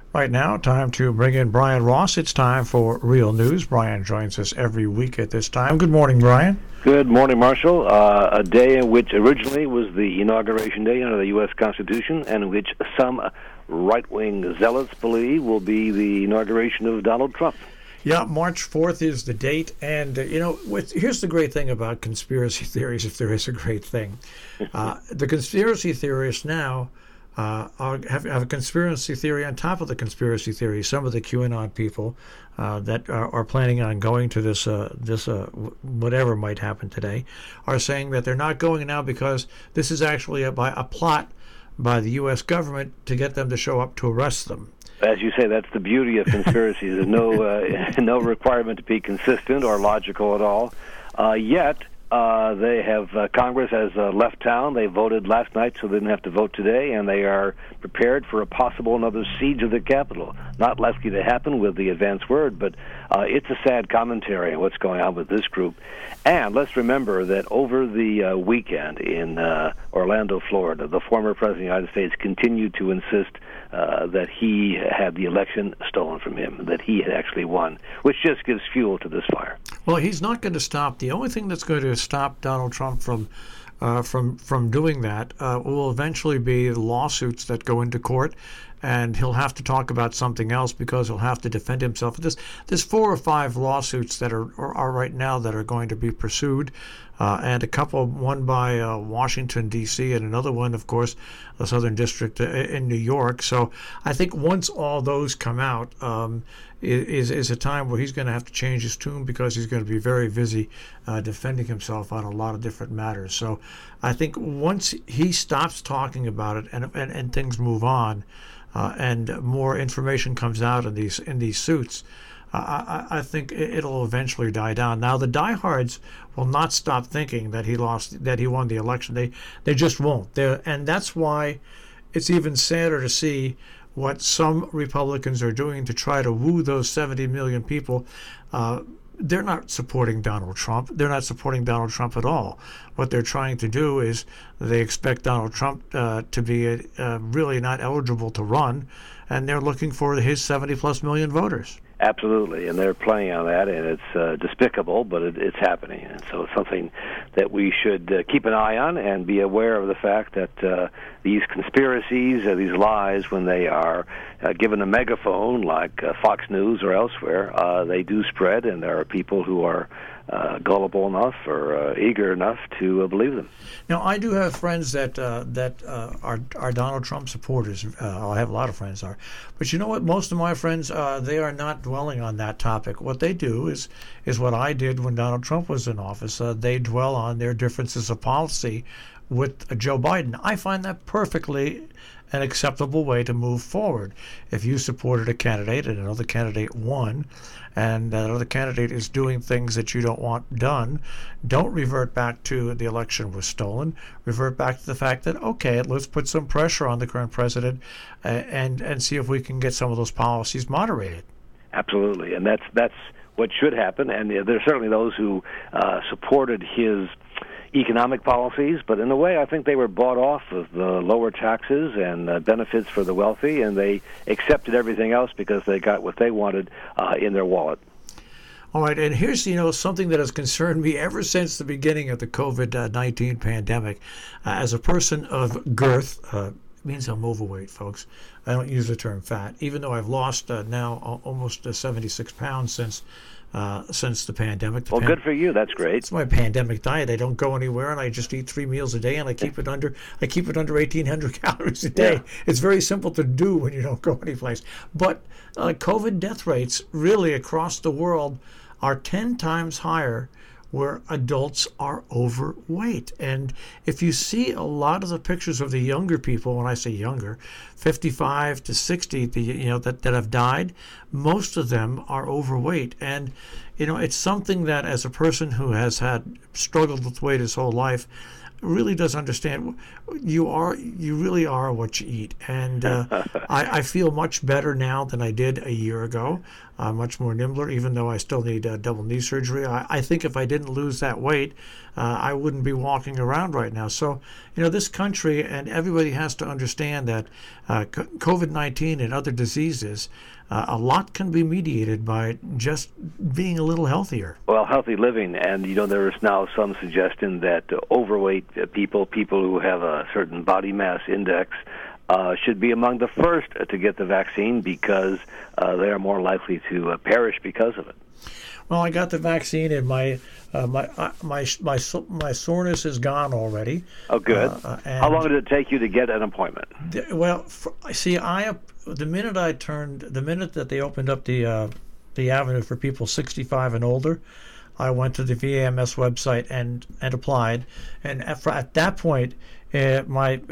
Right now, time to bring in Brian Ross. It's time for Real News. Brian joins us every week at this time. Good morning, Brian. Good morning, Marshall. A day in which originally was the inauguration day under the U.S. Constitution, and in which some right-wing zealots believe will be the inauguration of Donald Trump. Yeah, March 4th is the date. And, here's the great thing about conspiracy theories, if there is a great thing. The conspiracy theorists now have a conspiracy theory on top of the conspiracy theory. Some of the QAnon people that are planning on going to this whatever might happen today are saying that they're not going now because this is actually a plot by the U.S. government to get them to show up to arrest them. As you say, that's the beauty of conspiracies. There's no requirement to be consistent or logical at all. Yet they have Congress has left town. They voted last night, so they didn't have to vote today, and they are prepared for a possible another siege of the Capitol. Not likely to happen with the advance word, but it's a sad commentary on what's going on with this group. And let's remember that over the weekend in Orlando, Florida, the former president of the United States continued to insist that he had the election stolen from him, that he had actually won, which just gives fuel to this fire. Well, he's not going to stop. The only thing that's going to stop Donald Trump from doing that will eventually be the lawsuits that go into court, and he'll have to talk about something else because he'll have to defend himself. There's 4 or 5 lawsuits that are right now that are going to be pursued, and a couple, one by Washington, D.C., and another one, of course, the Southern District in New York. So I think once all those come out, is a time where he's going to have to change his tune because he's going to be very busy defending himself on a lot of different matters. So I think once he stops talking about it and things move on, and more information comes out in these suits, I think it'll eventually die down. Now the diehards will not stop thinking that he won the election. They just won't. And that's why it's even sadder to see what some Republicans are doing to try to woo those 70 million people. They're not supporting Donald Trump. They're not supporting Donald Trump at all. What they're trying to do is they expect Donald Trump to be really not eligible to run, and they're looking for his 70-plus million voters. Absolutely, and they're playing on that, and it's despicable, but it's happening. And so it's something that we should keep an eye on and be aware of the fact that these conspiracies, these lies, when they are given a megaphone like Fox News or elsewhere, they do spread, and there are people who are gullible enough or eager enough to believe them. Now, I do have friends that are Donald Trump supporters. I have a lot of friends are, but you know what? Most of my friends they are not dwelling on that topic. What they do is what I did when Donald Trump was in office. They dwell on their differences of policy with Joe Biden. I find that perfectly an acceptable way to move forward. If you supported a candidate and another candidate won, and that other candidate is doing things that you don't want done, don't revert back to the election was stolen. Revert back to the fact that, okay, let's put some pressure on the current president and see if we can get some of those policies moderated. Absolutely, and that's what should happen. And there are certainly those who supported his economic policies, but in a way I think they were bought off of the lower taxes and benefits for the wealthy, and they accepted everything else because they got what they wanted in their wallet. All right, and here's something that has concerned me ever since the beginning of the COVID-19 pandemic. As a person of girth, it means I'm overweight, folks. I don't use the term fat, even though I've lost now almost 76 pounds since the pandemic. Good for you. That's great. It's my pandemic diet. I don't go anywhere, and I just eat 3 meals a day, and I keep it under 1,800 calories a day. Yeah. It's very simple to do when you don't go anyplace. But COVID death rates really across the world are 10 times higher where adults are overweight. And if you see a lot of the pictures of the younger people, when I say younger, 55 to 60, that have died, most of them are overweight. And, it's something that as a person who has struggled with weight his whole life, really does understand you really are what you eat. And I feel much better now than I did a year ago. much more nimbler, even though I still need double knee surgery. I think if I didn't lose that weight, I wouldn't be walking around right now. So, this country and everybody has to understand that COVID-19 and other diseases, a lot can be mediated by just being a little healthier. Well, healthy living, and there is now some suggestion that overweight people who have a certain body mass index, should be among the first to get the vaccine because they are more likely to perish because of it. Well, I got the vaccine, and my soreness is gone already. Oh, good. How long did it take you to get an appointment? Well, the minute that they opened up the avenue for people 65 and older, I went to the VAMS website and applied, and at that point, it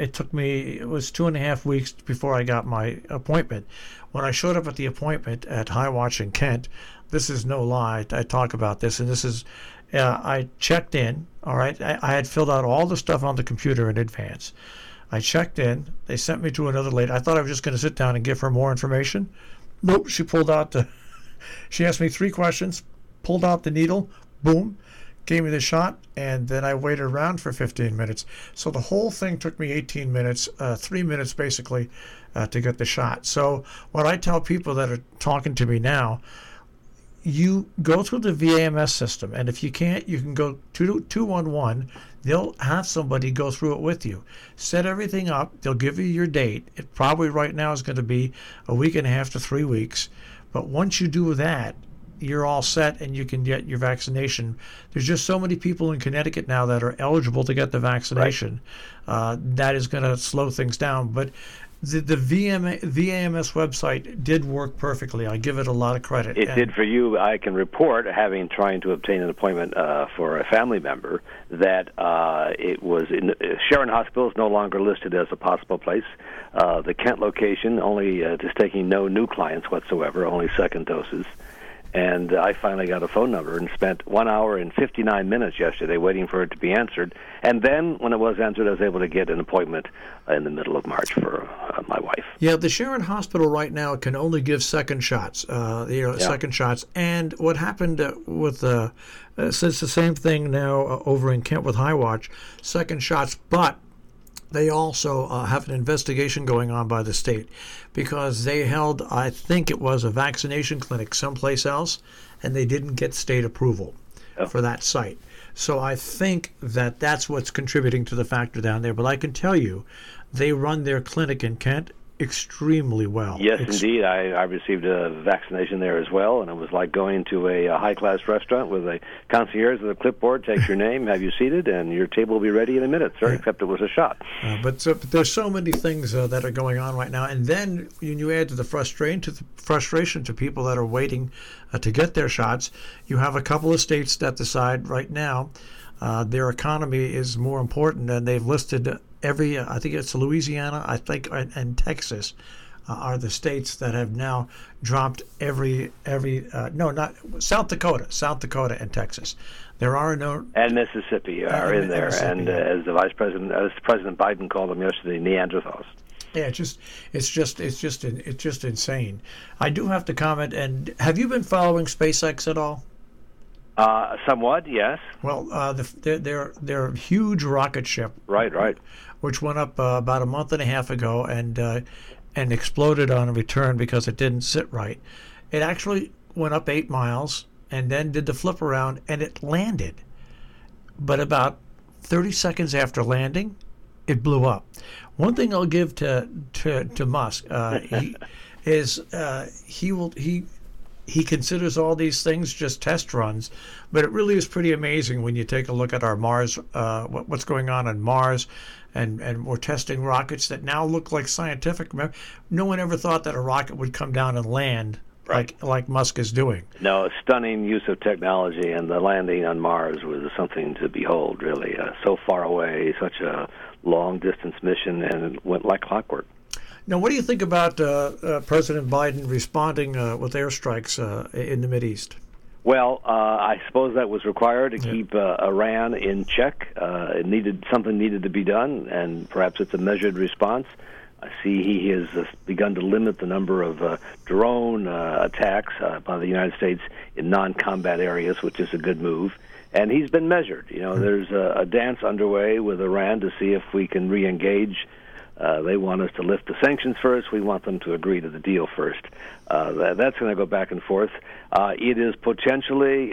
was 2.5 weeks before I got my appointment. When I showed up at the appointment at Highwatch in Kent, this is no lie, I talk about this, and this is, I checked in, all right? I had filled out all the stuff on the computer in advance. I checked in, they sent me to another lady. I thought I was just going to sit down and give her more information. Nope, she asked me 3 questions, pulled out the needle, boom, gave me the shot, and then I waited around for 15 minutes. So the whole thing took me 18 minutes, 3 minutes basically, to get the shot. So what I tell people that are talking to me now, you go through the VAMS system, and if you can't, you can go to 211. They'll have somebody go through it with you. Set everything up. They'll give you your date. It probably right now is going to be a 1.5 to 3 weeks. But once you do that, you're all set and you can get your vaccination. There's just so many people in Connecticut now that are eligible to get the vaccination. Right. That is going to slow things down. But the VAMS website did work perfectly. I give it a lot of credit. It did for you. I can report, trying to obtain an appointment for a family member, that it was in Sharon Hospital is no longer listed as a possible place. The Kent location only is taking no new clients whatsoever, only second doses. And I finally got a phone number and spent 1 hour and 59 minutes yesterday waiting for it to be answered. And then, when it was answered, I was able to get an appointment in the middle of March for my wife. Yeah, the Sharon Hospital right now can only give second shots. Second shots. And what happened since the same thing now over in Kent with Highwatch, second shots, but they also have an investigation going on by the state because they held, I think it was a vaccination clinic someplace else, and they didn't get state approval for that site. So I think that's what's contributing to the factor down there. But I can tell you, they run their clinic in Kent extremely well. Yes, indeed. I received a vaccination there as well, and it was like going to a high-class restaurant with a concierge with a clipboard, takes your name, have you seated, and your table will be ready in a minute, sir, except it was a shot. But there's so many things that are going on right now, and then when you add to the frustration to people that are waiting to get their shots, you have a couple of states that decide right now their economy is more important, and they've listed I think it's Louisiana, and Texas are the states that have now dropped not South Dakota and Texas. There are no, and Mississippi are in there, and as President Biden called them yesterday, Neanderthals. Yeah, it's just insane. I do have to comment. And have you been following SpaceX at all? Somewhat, yes. Well, their huge rocket ship, right, which went up about a month and a half ago and exploded on a return because it didn't sit right. It actually went up 8 miles and then did the flip around, and it landed. But about 30 seconds after landing, it blew up. One thing I'll give to Musk, he considers all these things just test runs, but it really is pretty amazing when you take a look at our Mars, what's going on Mars, and we're testing rockets that now look like scientific. No one ever thought that a rocket would come down and land like Musk is doing. No, a stunning use of technology, and the landing on Mars was something to behold, really. So far away, such a long-distance mission, and it went like clockwork. Now, what do you think about President Biden responding with airstrikes in the Mideast? Well, I suppose that was required to keep Iran in check. Something needed to be done, and perhaps it's a measured response. I see he has begun to limit the number of drone attacks by the United States in non-combat areas, which is a good move. And he's been measured. There's a dance underway with Iran to see if we can re-engage. They want us to lift the sanctions first. We want them to agree to the deal first. That's going to go back and forth. It is potentially,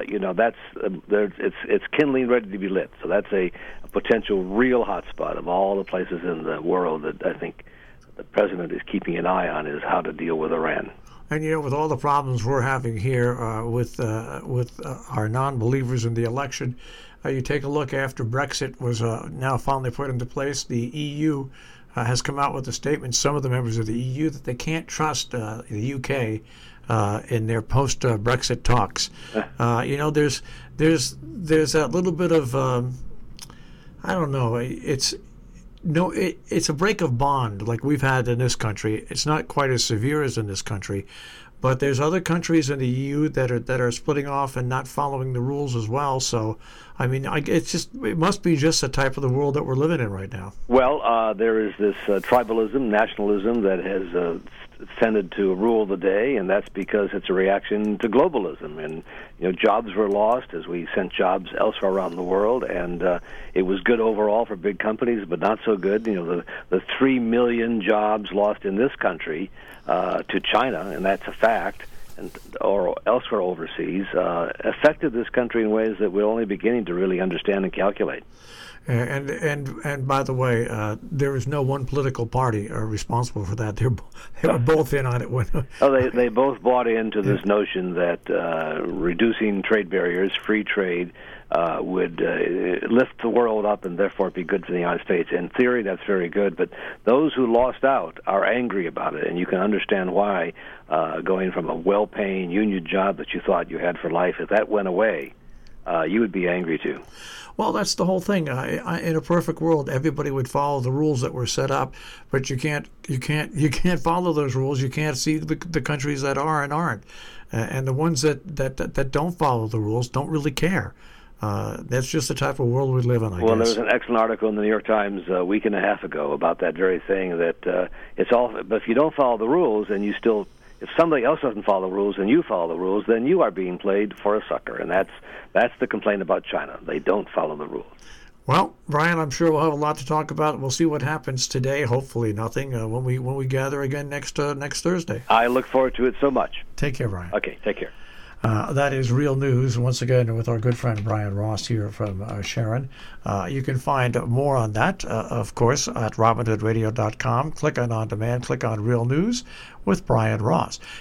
it's kindling, ready to be lit. So that's a potential real hotspot of all the places in the world that I think the president is keeping an eye on, is how to deal with Iran. And with all the problems we're having here with our non-believers in the election, you take a look after Brexit was now finally put into place. The EU has come out with a statement, some of the members of the EU, that they can't trust the UK in their post-Brexit talks. There's that little bit of I don't know. It's a break of bond like we've had in this country. It's not quite as severe as in this country, but there's other countries in the EU that are splitting off and not following the rules as well. So, I mean, it must be just the type of the world that we're living in right now. Well, there is this tribalism, nationalism that has tended to rule the day, and that's because it's a reaction to globalism. And jobs were lost as we sent jobs elsewhere around the world, and it was good overall for big companies, but not so good. The 3 million jobs lost in this country to China, and that's a fact, or elsewhere overseas, affected this country in ways that we're only beginning to really understand and calculate. And by the way, there is no one political party responsible for that. They were both in on it. They both bought into this notion that reducing trade barriers, free trade, would lift the world up and therefore be good for the United States. In theory, that's very good, but those who lost out are angry about it, and you can understand why. Going from a well-paying union job that you thought you had for life, if that went away, you would be angry too. Well, that's the whole thing. In a perfect world, everybody would follow the rules that were set up, but you can't follow those rules. You can't see the countries that are and aren't, and the ones that don't follow the rules don't really care. That's just the type of world we live in, I guess. Well, there was an excellent article in the New York Times a week and a half ago about that very thing. That it's all, but if you don't follow the rules, and if somebody else doesn't follow the rules and you follow the rules, then you are being played for a sucker, and that's the complaint about China. They don't follow the rules. Well, Brian, I'm sure we'll have a lot to talk about. We'll see what happens today. Hopefully, nothing when we gather again next Thursday. I look forward to it so much. Take care, Brian. Okay, take care. That is Real News, once again, with our good friend Brian Ross here from Sharon. You can find more on that, of course, at RobinHoodRadio.com. Click on demand, click on Real News with Brian Ross.